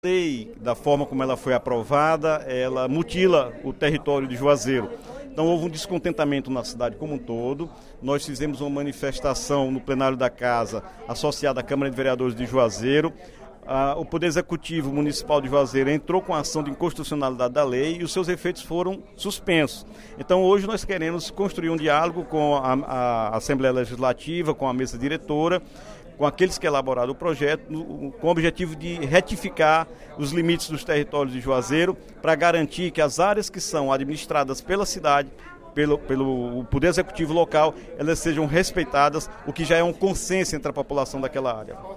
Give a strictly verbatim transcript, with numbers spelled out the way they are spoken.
A lei, da forma como ela foi aprovada, ela mutila o território de Juazeiro. Então houve um descontentamento na cidade como um todo. Nós fizemos uma manifestação no plenário da Casa, associada à Câmara de Vereadores de Juazeiro. Ah, o Poder Executivo Municipal de Juazeiro entrou com a ação de inconstitucionalidade da lei e os seus efeitos foram suspensos. Então hoje nós queremos construir um diálogo com a, a Assembleia Legislativa, com a mesa diretora, com aqueles que elaboraram o projeto, com o objetivo de retificar os limites dos territórios de Juazeiro, para garantir que as áreas que são administradas pela cidade, pelo, pelo Poder Executivo local, elas sejam respeitadas, o que já é um consenso entre a população daquela área.